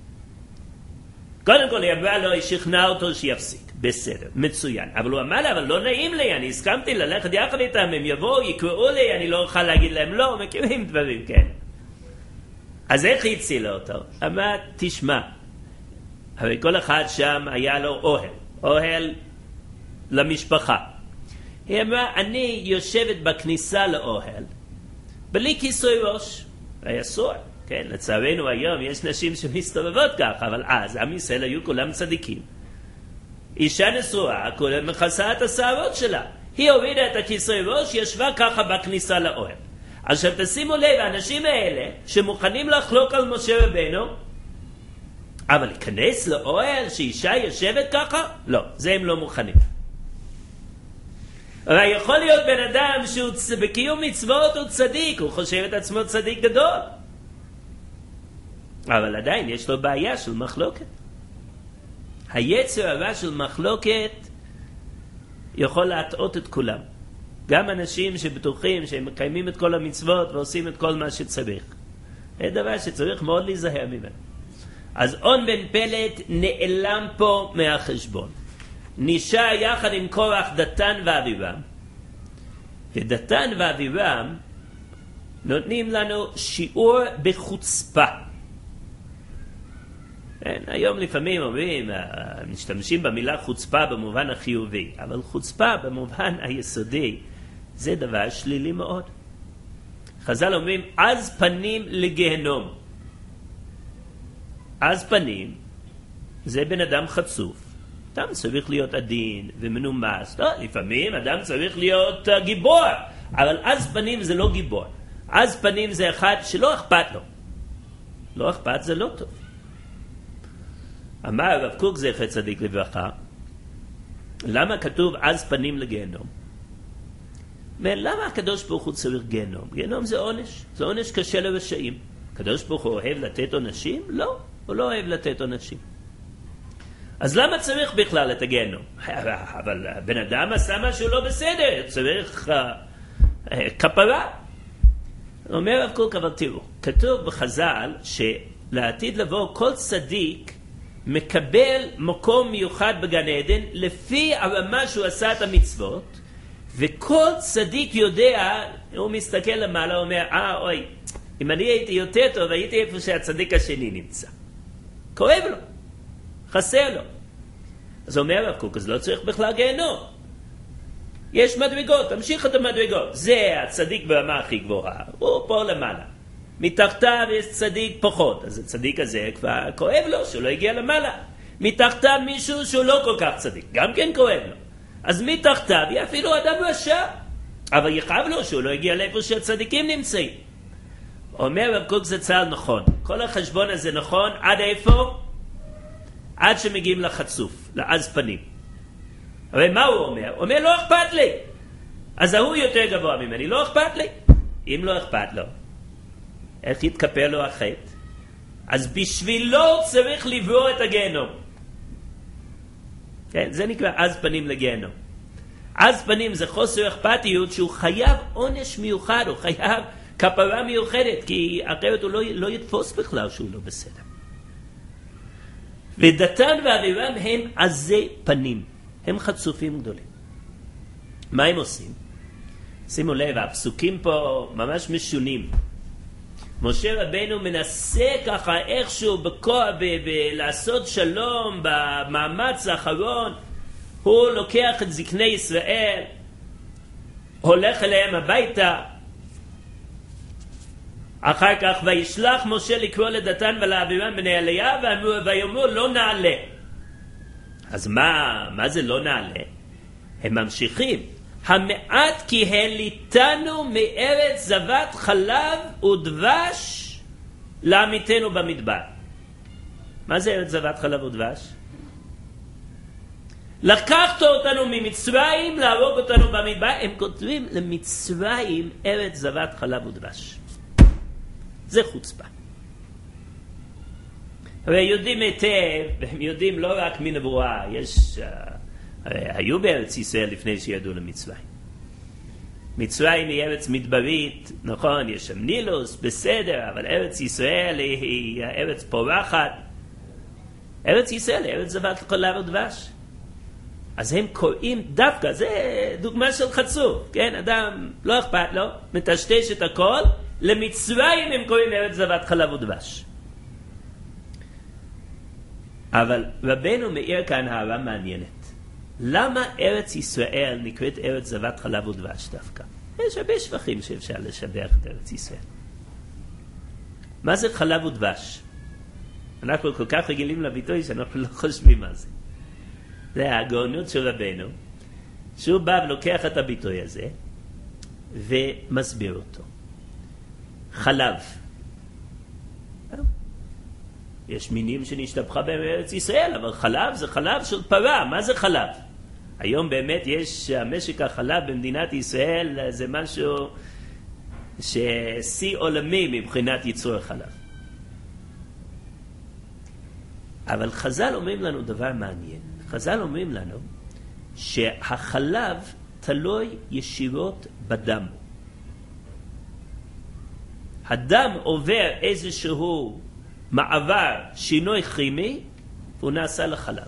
קודם כל היא אמרה לו, היא שכנעה אותו שיפסיק. בסדר, מצוין. אבל הוא אמר לה, אבל לא נעים לי, אני הסכמתי ללכת יחד איתם, הם יבואו, יקראו לי, אני לא אוכל להגיד להם לא, מכירים דברים, כן. אז איך היא הצילה אותו? אמרה, תשמע, הרי כל אחד שם היה לו אוהל למשפחה. היא אמרה, אני יושבת בכניסה לאוהל, בלי כיסוי ראש. היה סוער, כן, לצערנו היום יש נשים שמסתובבות ככה, אבל אז עם ישראל היו כולם צדיקים. אישה נשואה, כולה מכסה את השערות שלה. היא הורידה את הכיסוי ראש, ישבה ככה בכניסה לאוהל. עכשיו תשימו לב, האנשים האלה שמוכנים לחלוק על משה רבנו, אבל להיכנס לאוהל שאישה יושבת ככה? לא, זה הם לא מוכנים. אבל יכול להיות בן אדם שהוא בקיום מצוות הוא צדיק, הוא חושב את עצמו צדיק גדול. אבל עדיין יש לו בעיה של מחלוקת. היצר הרע של מחלוקת יכול להטעות את כולם. גם אנשים שבטוחים שהם מקיימים את כל המצוות ועושים את כל מה שצריך. זה דבר שצריך מאוד להיזהר ממנו. אז און בן פלט נעלם פה מהחשבון. נשאר יחד עם קורח דתן ואבירם. ודתן ואבירם נותנים לנו שיעור בחוצפה. היום לפעמים אומרים, משתמשים במילה חוצפה במובן החיובי, אבל חוצפה במובן היסודי זה דבר שלילי מאוד. חז"ל אומרים, אז פנים לגהנום. אז פנים זה בן אדם חצוף. אדם צריך להיות עדין ומנומס. לא, לפעמים אדם צריך להיות גיבור, אבל אז פנים זה לא גיבור. אז פנים זה אחד שלא אכפת לו. לא אכפת זה לא טוב. אמר הרב קוק זכר צדיק לברכה, למה כתוב אז פנים לגיהנום? למה הקדוש ברוך הוא צריך גיהנום? גיהנום זה עונש, זה עונש קשה לרשעים. הקדוש ברוך הוא אוהב לתת עונשים? לא, הוא לא אוהב לתת עונשים. אז למה צריך בכלל את הגיהנום? אבל בן אדם עשה משהו לא בסדר, צריך כפרה. אומר הרב קוק, אבל תראו, כתוב בחז"ל שלעתיד לבוא כל צדיק מקבל מקום מיוחד בגן עדן לפי הרמה שהוא עשה את המצוות, וכל צדיק יודע, הוא מסתכל למעלה, הוא אומר, אוי, אם אני הייתי יותר טוב, הייתי איפה שהצדיק השני נמצא. כואב לו, חסר לו. אז אומר הרב קוק, אז לא צריך בכלל גיהנום. יש מדרגות, תמשיך את המדרגות. זה הצדיק ברמה הכי גבוהה, הוא פה למעלה. מתחתיו יש צדיק פחות, אז הצדיק הזה כבר כואב לו שהוא לא הגיע למעלה. מתחתיו מישהו שהוא לא כל כך צדיק, גם כן כואב לו. אז מתחתיו יהיה אפילו אדם רשע, אבל יכאב לו שהוא לא הגיע לאיפה שהצדיקים נמצאים. אומר רב קוק זה צהל נכון, כל החשבון הזה נכון, עד איפה? עד שמגיעים לחצוף, לעז פנים. אבל מה הוא אומר? הוא אומר לא אכפת לי. אז הוא יותר גבוה ממני, לא אכפת לי. אם לא אכפת לו, איך יתכפר לו החטא? אז בשבילו צריך לברוא את הגיהנום. כן, זה נקרא אז פנים לגיהנום. אז פנים זה חוסר אכפתיות שהוא חייב עונש מיוחד, הוא חייב כפרה מיוחדת, כי אחרת הוא לא יתפוס בכלל שהוא לא בסדר. ודתן ואבירם הם עזי פנים, הם חצופים גדולים. מה הם עושים? שימו לב, הפסוקים פה ממש משונים. משה רבנו מנסה ככה איכשהו לעשות שלום במאמץ האחרון. הוא לוקח את זקני ישראל, הולך אליהם הביתה. אחר כך וישלח משה לקרוא לדתן ולאבירם בני אליה ויאמרו לא נעלה. אז מה זה לא נעלה? הם ממשיכים. המעט כי הליטנו מארץ זבת חלב ודבש לעמיתנו במדבר. מה זה ארץ זבת חלב ודבש? לקחת אותנו ממצרים, להרוג אותנו במדבר. הם כותבים למצרים ארץ זבת חלב ודבש. זה חוצפה. הרי יודעים היטב, והם יודעים לא רק מנבואה, היו בארץ ישראל לפני שירדו למצרים. מצרים היא ארץ מדברית, נכון, יש שם נילוס, בסדר, אבל ארץ ישראל היא ארץ פורחת. ארץ ישראל היא ארץ זבת חלב ודבש. אז הם קוראים דווקא, זה דוגמה של חצוף, כן? אדם לא אכפת לו, מטשטש את הכל, למצרים הם קוראים ארץ זבת חלב ודבש. אבל רבנו מאיר כאן הערה מעניינת. למה ארץ ישראל נקראת ארץ זבת חלב ודבש דווקא? יש הרבה שבחים שאפשר לשבח את ארץ ישראל. מה זה חלב ודבש? אנחנו כל כך רגילים לביטוי שאנחנו לא חושבים מה זה. זה הגאונות של רבנו, שהוא בא ולוקח את הביטוי הזה ומסביר אותו. חלב. יש מינים שנשתבחה בארץ ישראל, אבל חלב זה חלב של פרה. מה זה חלב? היום באמת יש משק החלב במדינת ישראל, זה משהו ששיא עולמי מבחינת ייצור החלב. אבל חז"ל אומרים לנו דבר מעניין. חז"ל אומרים לנו שהחלב תלוי ישירות בדם. הדם עובר איזשהו מעבר, שינוי כימי, והוא נעשה לחלב.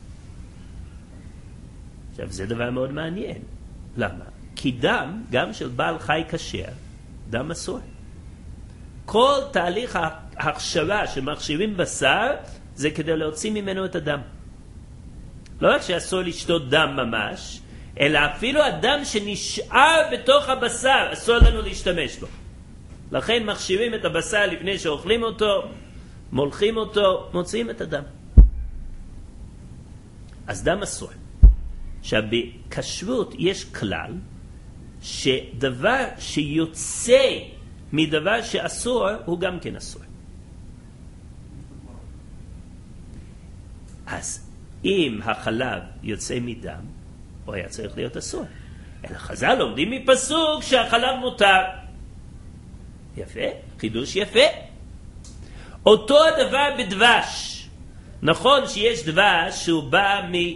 עכשיו, זה דבר מאוד מעניין. למה? כי דם, גם של בעל חי כשר, דם אסור. כל תהליך ההכשרה שמכשירים בשר, זה כדי להוציא ממנו את הדם. לא רק שאסור לשתות דם ממש, אלא אפילו הדם שנשאר בתוך הבשר, אסור לנו להשתמש בו. לכן מכשירים את הבשר לפני שאוכלים אותו, מולכים אותו, מוציאים את הדם. אז דם אסור. עכשיו, בכשרות יש כלל שדבר שיוצא מדבר שאסור הוא גם כן אסור. אז אם החלב יוצא מדם, הוא היה צריך להיות אסור. אלא חז"ל לומדים מפסוק שהחלב מותר. יפה, חידוש יפה. אותו הדבר בדבש. נכון שיש דבש שהוא בא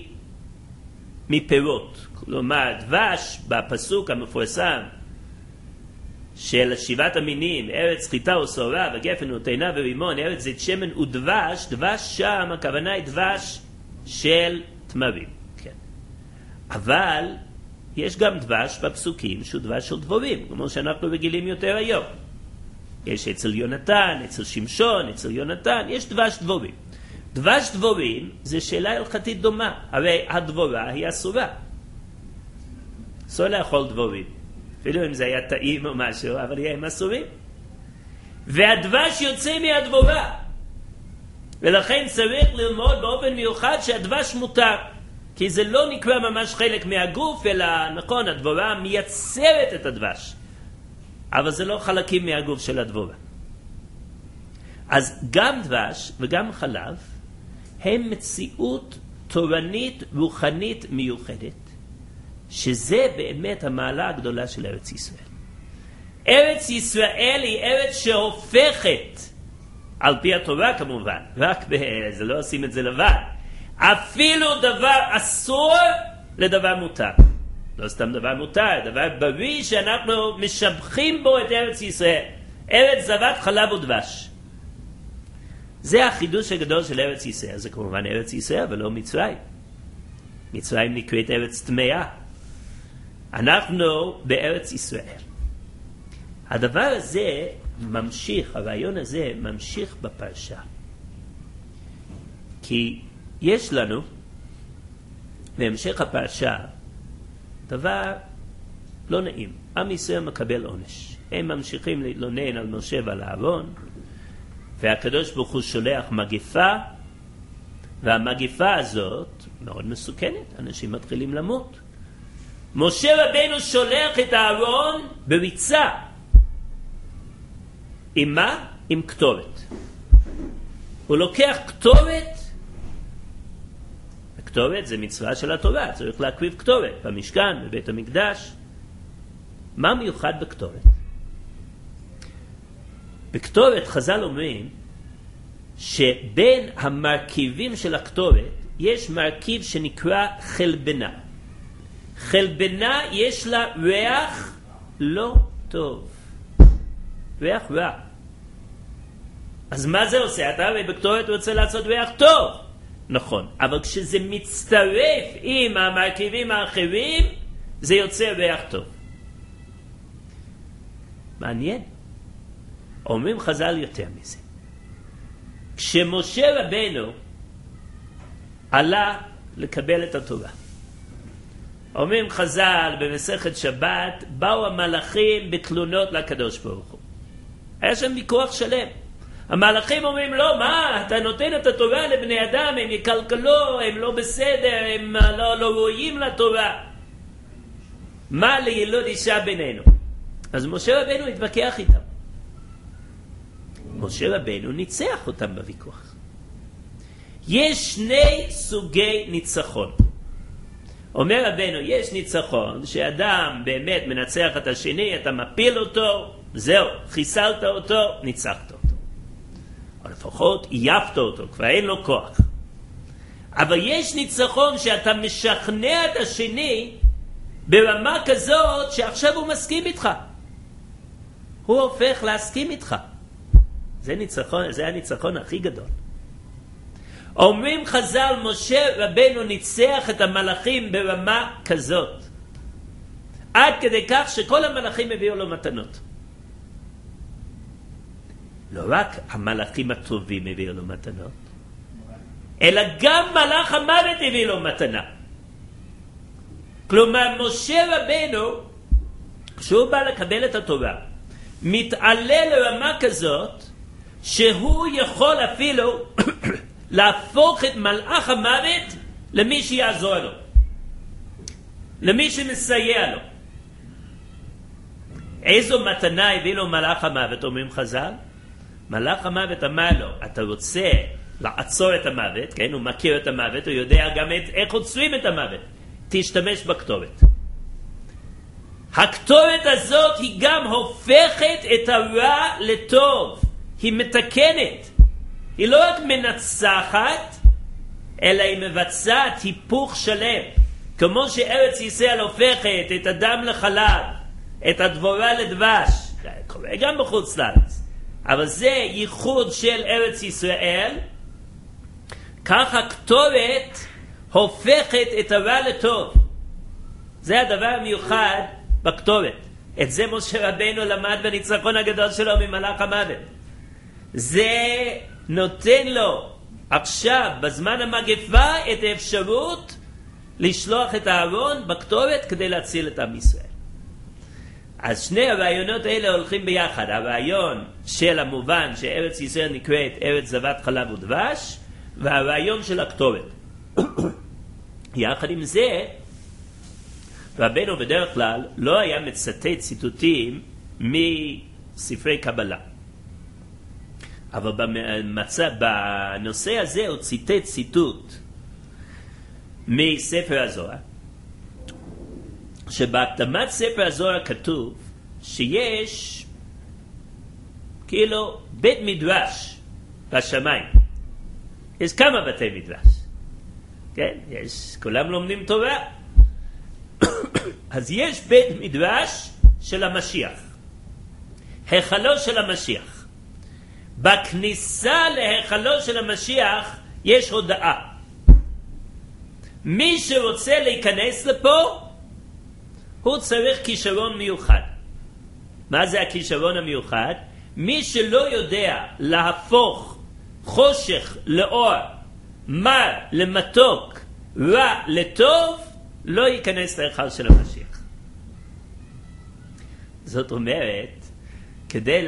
מפירות. כלומר, דבש בפסוק המפורסם של שבעת המינים, ארץ חיטה ושעורה וגפן ותאנה ורימון, ארץ זית שמן ודבש, דבש שם, הכוונה היא דבש של תמרים. כן. אבל יש גם דבש בפסוקים שהוא דבש של דבורים, כמו שאנחנו רגילים יותר היום. יש אצל יונתן, אצל שמשון, אצל יונתן, יש דבש דבורים. דבש דבורים זה שאלה הלכתית דומה, הרי הדבורה היא אסורה. אסור לאכול דבורים. אפילו אם זה היה טעים או משהו, אבל הם אסורים. והדבש יוצא מהדבורה. ולכן צריך ללמוד באופן מיוחד שהדבש מותר. כי זה לא נקרא ממש חלק מהגוף, אלא נכון, הדבורה מייצרת את הדבש. אבל זה לא חלקים מהגוף של הדבורה. אז גם דבש וגם חלב הם מציאות תורנית רוחנית מיוחדת, שזה באמת המעלה הגדולה של ארץ ישראל. ארץ ישראל היא ארץ שהופכת, על פי התורה כמובן, רק זה לא עושים את זה לבד, אפילו דבר אסור לדבר מותר. לא סתם דבר מותר, דבר בריא שאנחנו משבחים בו את ארץ ישראל. ארץ זבת חלב ודבש. זה החידוש הגדול של ארץ ישראל. זה כמובן ארץ ישראל ולא מצרים. מצרים נקראת ארץ טמאה. אנחנו בארץ ישראל. הדבר הזה ממשיך, הרעיון הזה ממשיך בפרשה. כי יש לנו, בהמשך הפרשה, דבר לא נעים. עם ישראל מקבל עונש. הם ממשיכים להתלונן על משה ועל אהרון, והקדוש ברוך הוא שולח מגפה, והמגפה הזאת מאוד מסוכנת. אנשים מתחילים למות. משה רבנו שולח את אהרון בריצה. עם מה? עם כתובת. הוא לוקח כתובת קטורת זה מצווה של התורה, צריך להקריב קטורת במשכן, בבית המקדש. מה מיוחד בקטורת? בקטורת חז"ל אומרים שבין המרכיבים של הקטורת יש מרכיב שנקרא חלבנה. חלבנה יש לה ריח לא טוב, ריח רע. אז מה זה עושה? אתה הרי בקטורת רוצה לעשות ריח טוב, נכון, אבל כשזה מצטרף עם המרכיבים האחרים זה יוצא ריח טוב. מעניין. אומרים חז"ל יותר מזה. כשמשה רבנו עלה לקבל את התורה, אומרים חז"ל במסכת שבת, באו המלאכים בתלונות לקדוש ברוך הוא. היה שם ויכוח שלם. המלאכים אומרים לא, מה, אתה נותן את התורה לבני אדם, הם יקלקלו, הם לא בסדר, הם לא ראויים לתורה. מה לילוד אישה בינינו? אז משה רבנו התווכח איתם. משה רבנו ניצח אותם בוויכוח. יש שני סוגי ניצחון. אומר רבנו, יש ניצחון שאדם באמת מנצח את השני, אתה מפיל אותו, זהו, חיסלת אותו, ניצחת אותו. או לפחות עייפת אותו, כבר אין לו כוח. אבל יש ניצחון שאתה משכנע את השני ברמה כזאת שעכשיו הוא מסכים איתך. הוא הופך להסכים איתך. זה הניצחון הכי גדול. אומרים חז"ל, משה רבנו ניצח את המלאכים ברמה כזאת, עד כדי כך שכל המלאכים הביאו לו מתנות. לא רק המלאכים הטובים הביאו לו מתנות, אלא גם מלאך המוות הביא לו מתנה. כלומר, משה רבנו, כשהוא בא לקבל את התורה, מתעלה לרמה כזאת שהוא יכול אפילו להפוך את מלאך המוות למי שיעזור לו, למי שמסייע לו. איזו מתנה הביא לו מלאך המוות? אומרים חז"ל, מלאך המוות אמר לו, אתה רוצה לעצור את המוות, כן? הוא מכיר את המוות, הוא יודע גם איך עוצרים את המוות, תשתמש בקטורת. הקטורת הזאת היא גם הופכת את הרע לטוב, היא מתקנת. היא לא רק מנצחת, אלא היא מבצעת היפוך שלם. כמו שארץ ישראל הופכת את הדם לחלב, את הדבורה לדבש, זה קורה גם בחוץ לארץ, אבל זה ייחוד של ארץ ישראל. כך הקטורת הופכת את הרע לטוב. זה הדבר המיוחד בקטורת. את זה משה רבנו למד בניצחון הגדול שלו ממלאך המוות. זה נותן לו עכשיו בזמן המגפה את האפשרות לשלוח את הארון בקטורת כדי להציל את עם ישראל. אז שני הרעיונות האלה הולכים ביחד. הרעיון של המובן שארץ ישראל נקראת ארץ זבת חלב ודבש, והרעיון של הקטורת. יחד עם זה, רבנו בדרך כלל לא היה מצטט ציטוטים מספרי קבלה. אבל בנושא הזה הוא ציטט ציטוט מספר הזוהר, שבהקדמת ספר הזוהר כתוב שיש כאילו בית מדרש בשמיים. יש כמה בתי מדרש, כן? כולם לומדים תורה. אז יש בית מדרש של המשיח, היכלו של המשיח. בכניסה להיכלו של המשיח יש הודעה. מי שרוצה להיכנס לפה, הוא צריך כישרון מיוחד. מה זה הכישרון המיוחד? מי שלא יודע להפוך חושך לאור, מר למתוק, רע לטוב, לא ייכנס להיכל של המשיח. זאת אומרת, כדי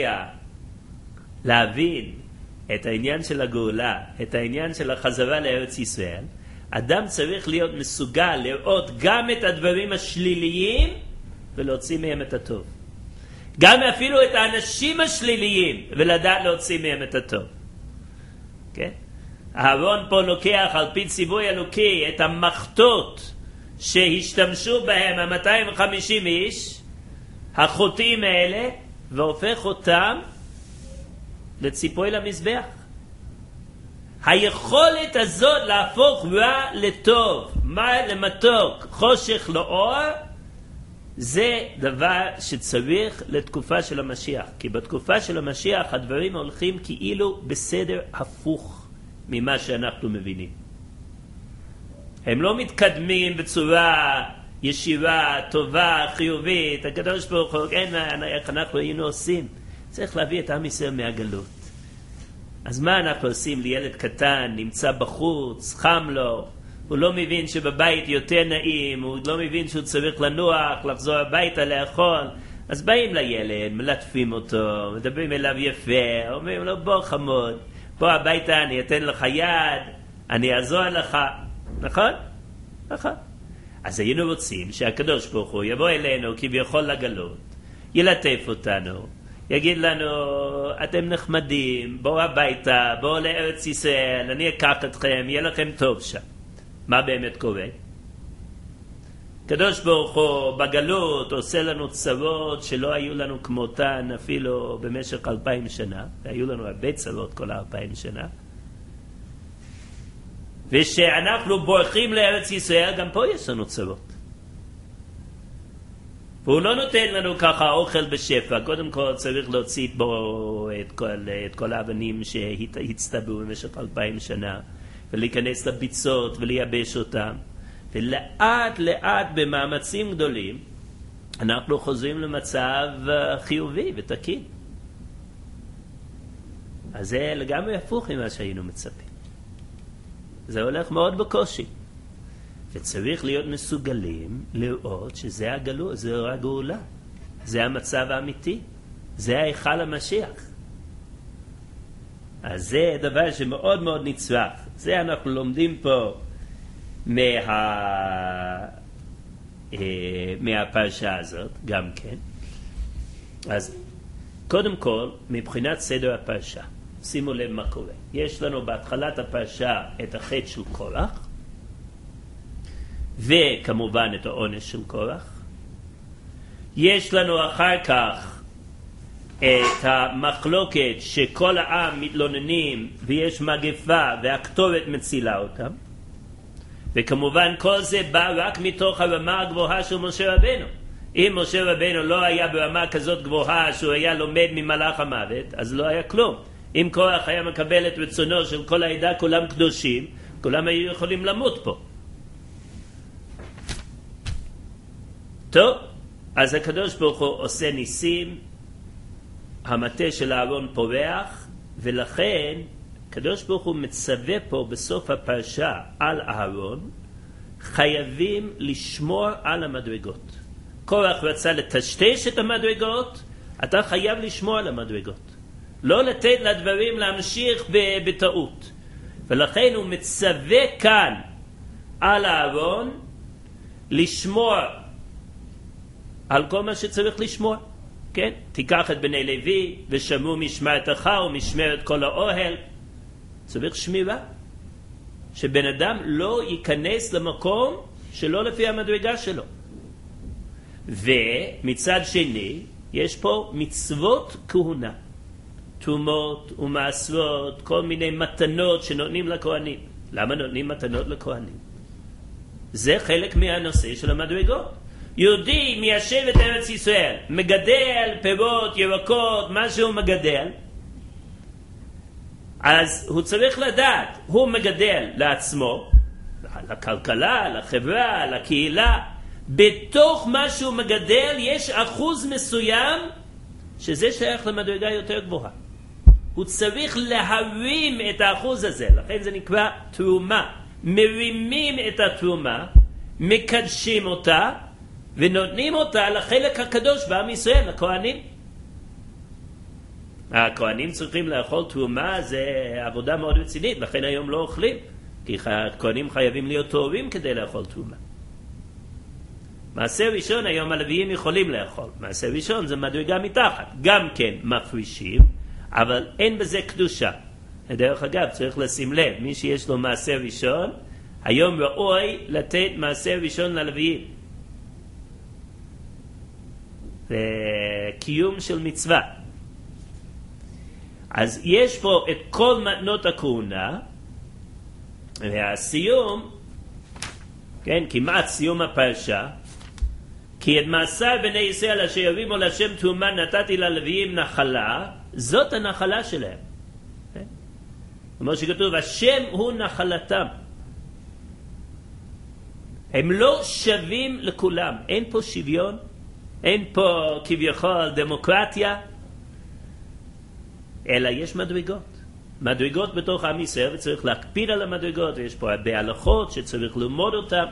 להבין את העניין של הגאולה, את העניין של החזרה לארץ ישראל, אדם צריך להיות מסוגל לראות גם את הדברים השליליים ולהוציא מהם את הטוב. גם אפילו את האנשים השליליים ולדעת להוציא מהם את הטוב. כן? אהרון פה לוקח על פי ציווי אלוקי את המחטות שהשתמשו בהם 250 איש, החוטאים האלה, והופך אותם לציפוי למזבח. היכולת הזאת להפוך רע לטוב, מר למתוק, חושך לאור, זה דבר שצריך לתקופה של המשיח. כי בתקופה של המשיח הדברים הולכים כאילו בסדר הפוך ממה שאנחנו מבינים. הם לא מתקדמים בצורה ישירה, טובה, חיובית. הקדוש ברוך הוא, אין איך אנחנו היינו עושים. צריך להביא את עם ישראל מהגלות. אז מה אנחנו עושים לילד קטן, נמצא בחוץ, חם לו, הוא לא מבין שבבית יותר נעים, הוא לא מבין שהוא צריך לנוח, לחזור הביתה לאכול. אז באים לילד, מלטפים אותו, מדברים אליו יפה, אומרים לו בוא חמוד, בוא הביתה, אני אתן לך יד, אני אעזור לך. נכון? נכון. אז היינו רוצים שהקדוש ברוך הוא יבוא אלינו כביכול לגלות, ילטף אותנו, יגיד לנו, אתם נחמדים, בואו הביתה, בואו לארץ ישראל, אני אקח אתכם, יהיה לכם טוב שם. מה באמת קורה? קדוש ברוך הוא בגלות עושה לנו צרות שלא היו לנו כמותן אפילו במשך 2000 שנה, והיו לנו הרבה צרות כל 2000 שנה. ושאנחנו בורחים לארץ ישראל, גם פה יש לנו צרות. והוא לא נותן לנו ככה אוכל בשפע. קודם כל צריך להוציא בו את כל האבנים שהצטברו במשך 2000 שנה, ולהיכנס לביצות ולייבש אותם. ולאט לאט במאמצים גדולים אנחנו חוזרים למצב חיובי ותקין. אז זה לגמרי הפוך ממה שהיינו מצפים. זה הולך מאוד בקושי. וצריך להיות מסוגלים לראות שזה הגלות, זה הגאולה. זה המצב האמיתי. זה ההיכל המשיח. אז זה דבר שמאוד מאוד נצרך. זה אנחנו לומדים פה מהפרשה הזאת גם כן. אז קודם כל, מבחינת סדר הפרשה, שימו לב מה קורה. יש לנו בהתחלת הפרשה את החטא של קורח, וכמובן את העונש של קורח. יש לנו אחר כך את המחלוקת שכל העם מתלוננים ויש מגפה והכתובת מצילה אותם. וכמובן כל זה בא רק מתוך הרמה הגבוהה של משה רבנו. אם משה רבנו לא היה ברמה כזאת גבוהה שהוא היה לומד ממלאך המוות, אז לא היה כלום. אם קורח היה מקבל את רצונו של כל העדה, כולם קדושים, כולם היו יכולים למות פה. טוב, אז הקדוש ברוך הוא עושה ניסים, המטה של אהרון פורח, ולכן הקדוש ברוך הוא מצווה פה בסוף הפרשה על אהרון, חייבים לשמור על המדרגות. קורח רצה לטשטש את המדרגות, אתה חייב לשמור על המדרגות. לא לתת לדברים להמשיך בטעות. ולכן הוא מצווה כאן על אהרון לשמור על כל מה שצריך לשמור. כן? תיקח את בני לוי ושמרו משמרתך ומשמרת כל האוהל. צריך שמירה. שבן אדם לא ייכנס למקום שלא לפי המדרגה שלו. ומצד שני, יש פה מצוות כהונה. תרומות ומעשרות, כל מיני מתנות שנותנים לכהנים. למה נותנים מתנות לכהנים? זה חלק מהנושא של המדרגות. יהודי מיישב את ארץ ישראל, מגדל פירות, ירקות, מה שהוא מגדל, אז הוא צריך לדעת, הוא מגדל לעצמו, לכלכלה, לחברה, לקהילה, בתוך מה שהוא מגדל יש אחוז מסוים שזה שייך למדרגה יותר גבוהה. הוא צריך להרים את האחוז הזה, לכן זה נקרא תרומה. מרימים את התרומה, מקדשים אותה, ונותנים אותה לחלק הקדוש בעם ישראל, לכהנים. הכהנים צריכים לאכול תרומה, זה עבודה מאוד רצינית, לכן היום לא אוכלים, כי הכהנים חייבים להיות טהורים כדי לאכול תרומה. מעשה ראשון היום הלוויים יכולים לאכול, מעשה ראשון זה מדרגה מתחת, גם כן מפרישים, אבל אין בזה קדושה. דרך אגב, צריך לשים לב, מי שיש לו מעשר ראשון, היום ראוי לתת מעשר ראשון ללוויים. זה קיום של מצווה. אז יש פה את כל מתנות הכהונה, והסיום, כן, כמעט סיום הפרשה, כי את מעשר בני ישראל אשר יביאו להשם תרומה נתתי ללוויים נחלה, זאת הנחלה שלהם. כמו שכתוב, השם הוא נחלתם. הם לא שווים לכולם, אין פה שוויון, אין פה כביכול דמוקרטיה, אלא יש מדרגות. מדרגות בתוך עם ישראל, וצריך להקפיד על המדרגות, ויש פה הרבה הלכות שצריך ללמוד אותם.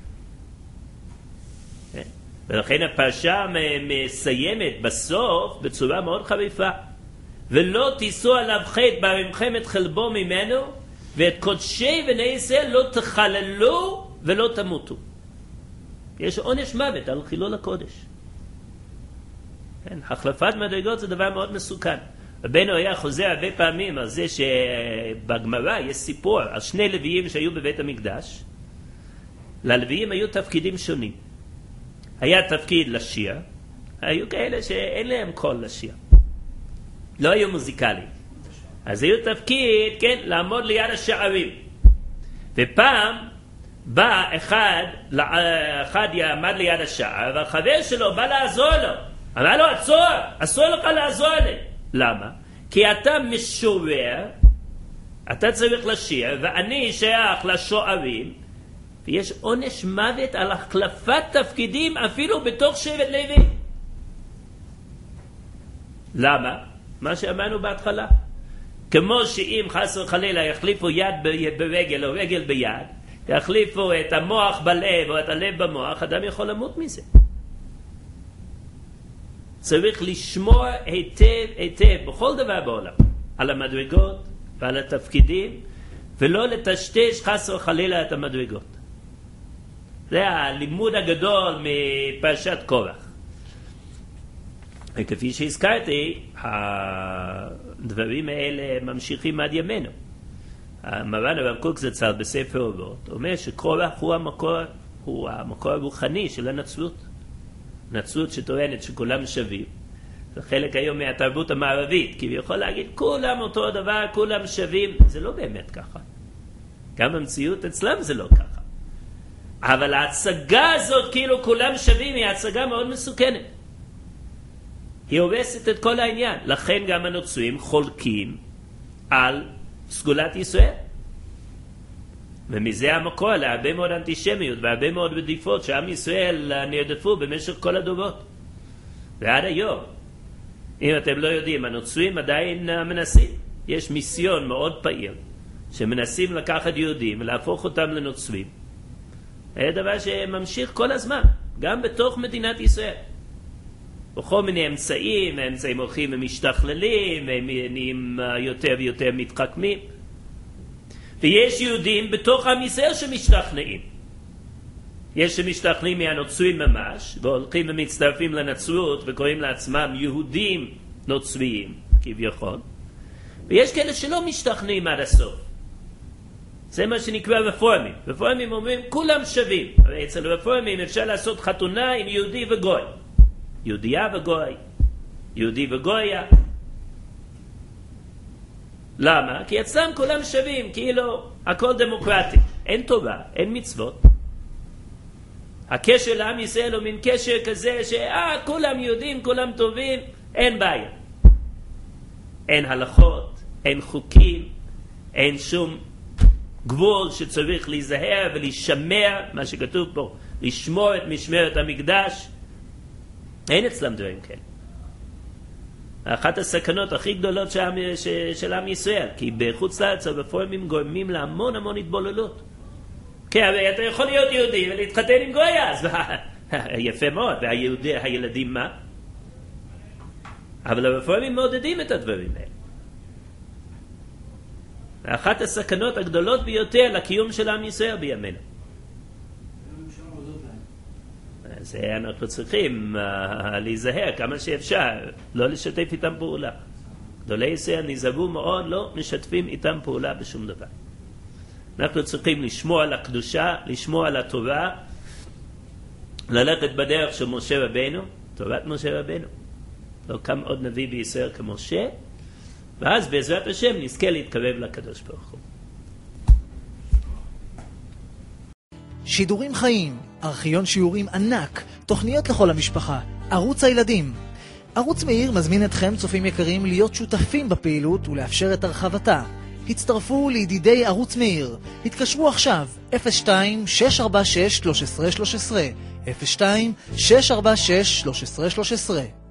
ולכן הפרשה מסיימת בסוף בצורה מאוד חריפה. ולא תישאו עליו חטא בערימכם את חלבו ממנו, ואת קודשי בני ישראל לא תחללו ולא תמותו. יש עונש מוות על חילול הקודש. כן, החלפת מדרגות זה דבר מאוד מסוכן. רבנו היה חוזר הרבה פעמים על זה שבגמרא יש סיפור על שני לוויים שהיו בבית המקדש. ללוויים היו תפקידים שונים. היה תפקיד לשיר, היו כאלה שאין להם קול לשיר. לא היו מוזיקליים. אז היו תפקיד, כן, לעמוד ליד השערים. ופעם בא אחד יעמד ליד השער, והחבר שלו בא לעזור לו. אמר לו, עצור, אסור לך לעזור לי. למה? כי אתה משורר, אתה צריך לשיר, ואני שייך לשוערים, ויש עונש מוות על החלפת תפקידים אפילו בתוך שבט לוי. למה? מה שאמרנו בהתחלה. כמו שאם חס וחלילה יחליפו יד ברגל או רגל ביד, יחליפו את המוח בלב או את הלב במוח, אדם יכול למות מזה. צריך לשמור היטב בכל דבר בעולם על המדרגות ועל התפקידים, ולא לטשטש חס וחלילה את המדרגות. זה הלימוד הגדול מפרשת קורח. וכפי שהזכרתי, הדברים האלה ממשיכים עד ימינו. מרן הרב קוק זצ"ל בספר אורות אומר שקורח הוא המקור הרוחני של הנצרות. נצרות שטוענת שכולם שווים. זה חלק היום מהתרבות המערבית, כי הוא יכול להגיד כולם אותו דבר, כולם שווים. זה לא באמת ככה. גם המציאות אצלם זה לא ככה. אבל ההצגה הזאת כאילו כולם שווים היא הצגה מאוד מסוכנת. היא הורסת את כל העניין. לכן גם הנוצרים חולקים על סגולת ישראל. ומזה המקור להרבה מאוד אנטישמיות והרבה מאוד רדיפות שעם ישראל נרדפו במשך כל הדורות. ועד היום, אם אתם לא יודעים, הנוצרים עדיין מנסים. יש מיסיון מאוד פעיל שמנסים לקחת יהודים ולהפוך אותם לנוצרים. זה דבר שממשיך כל הזמן, גם בתוך מדינת ישראל. בכל מיני אמצעים, האמצעים הולכים ומשתכללים, הם נהיים יותר ויותר מתחכמים. ויש יהודים בתוך עם ישראל שמשתכנעים. יש שמשתכנעים מהנוצרים ממש, והולכים ומצטרפים לנצרות וקוראים לעצמם יהודים נוצריים, כביכול. ויש כאלה שלא משתכנעים עד הסוף. זה מה שנקרא רפורמים. רפורמים אומרים, כולם שווים. הרי אצל רפורמים אפשר לעשות חתונה עם יהודי וגוי. יהודייה וגוי. יהודי וגויה. למה? כי אצלם כולם שווים, כאילו הכל דמוקרטי. אין תורה, אין מצוות. הקשר לעם ישראל הוא מין קשר כזה כולם יהודים, כולם טובים, אין בעיה. אין הלכות, אין חוקים, אין שום גבול שצריך להיזהר ולשמר, מה שכתוב פה, לשמור את משמרת המקדש. אין אצלם דברים כאלה. אחת הסכנות הכי גדולות של עם ישראל, כי בחוץ לארץ הרפורמים גורמים להמון המון התבוללות. כי הרי אתה יכול להיות יהודי ולהתחתן עם גויה, אז יפה מאוד, והילדים מה? אבל הרפורמים מעודדים את הדברים האלה. אחת הסכנות הגדולות ביותר לקיום של עם ישראל בימינו. אז אנחנו צריכים להיזהר כמה שאפשר, לא לשתף איתם פעולה. גדולי ישראל נזהרו מאוד, לא משתפים איתם פעולה בשום דבר. אנחנו צריכים לשמוע על הקדושה, לשמוע על התורה, ללכת בדרך של משה רבינו, תורת משה רבינו. לא קם עוד נביא בישראל כמשה, ואז בעזרת השם נזכה להתקרב לקדוש ברוך הוא. שידורים חיים, ארכיון שיעורים ענק, תוכניות לכל המשפחה, ערוץ הילדים. ערוץ מאיר מזמין אתכם, צופים יקרים, להיות שותפים בפעילות ולאפשר את הרחבתה. הצטרפו לידידי ערוץ מאיר. התקשרו עכשיו 02-646-1313 02-646-1313